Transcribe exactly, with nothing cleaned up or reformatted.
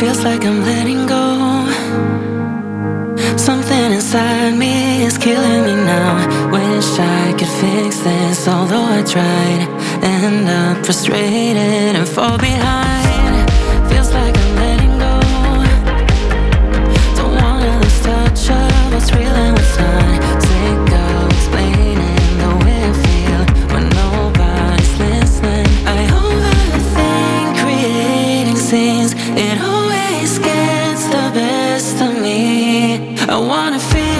Feels like I'm letting go. Something inside me is killing me now. Wish I could fix this, although I tried. End up frustrated and fall behind. Feels like I'm letting go. Don't wanna lose touch of what's real and what's not. Sick of explaining the way I feel when nobody's listening. I overthink creating scenes. It always gets the best of me. I wanna feel